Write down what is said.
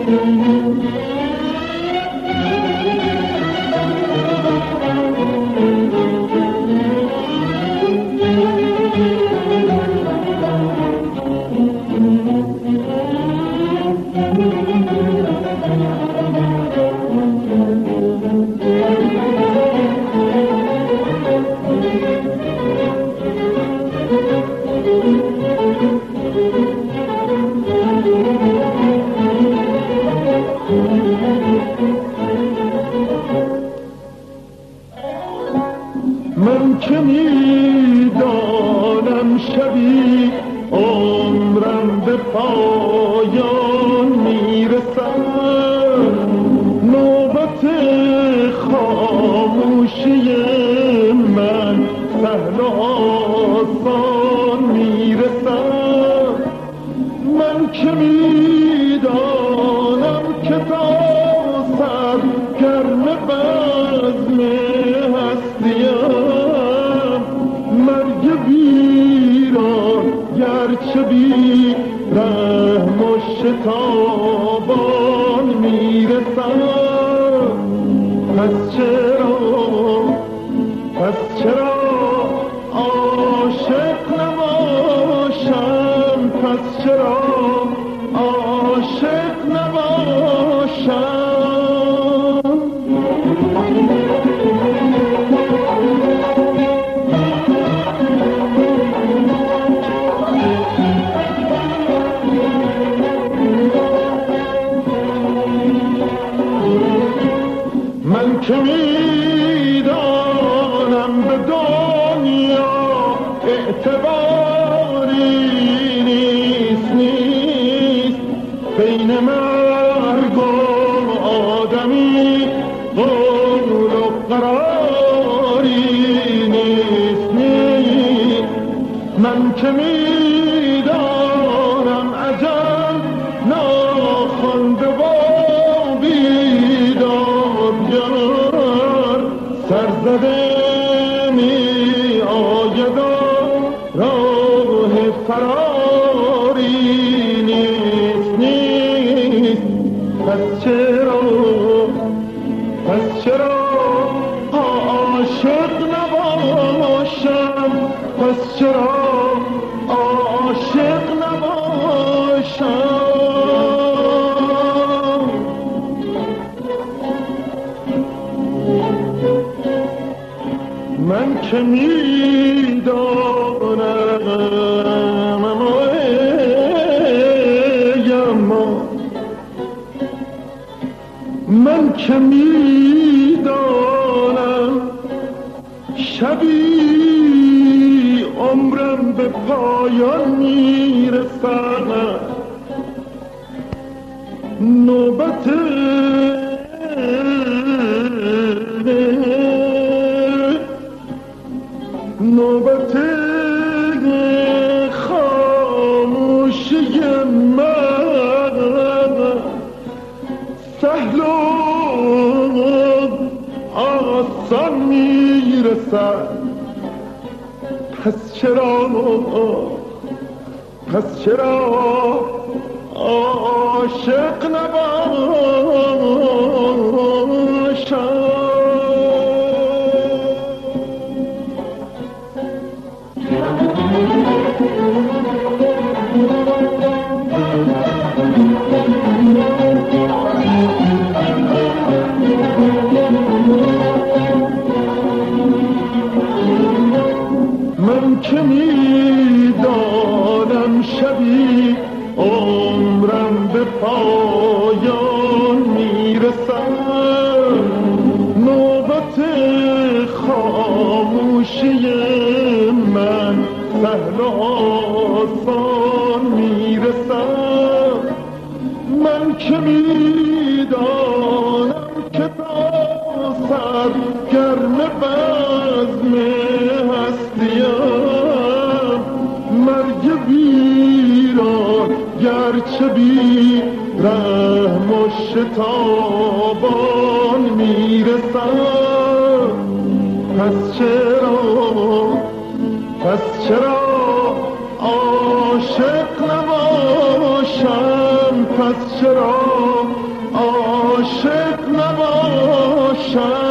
من که میدانم شبی عمرم به پایان میرسد، نوبت خاموشی من سهل و آسان میرسد. من که میدانم که تا سر گرم بزم هستیم، مرگ ویران گرچه بی رحم و شتابان میرسد. پس چرا عاشق نباشم، پس چرا عاشق نباشم. من که میدانم به دنیا اعتباری نیست بین مرگ و آدمی قول و قراری نیست. من که میدانم اجل ناخوانده و بیدادگر سرزده می آید و راه فراری نیست. پس چرا عاشق نباشم، پس چرا عاشق نباشم. من که میدانم من که میدانم شبی عمرم به پایان میرسد، نوبت خاموشی من سهل و آسان میرسد. پس چرا عاشق نباشم. من که میدانم شبی عمرم به پایان میرسد، نوبت خاموشی من سهل و آسان میرسد. من که میدانم که تا سر گرم بزم هستیم، مرگ ویران گرچه بی رحم و شتابان میرسد. پس چرا عاشق نباشم، پس چرا عاشق نباشد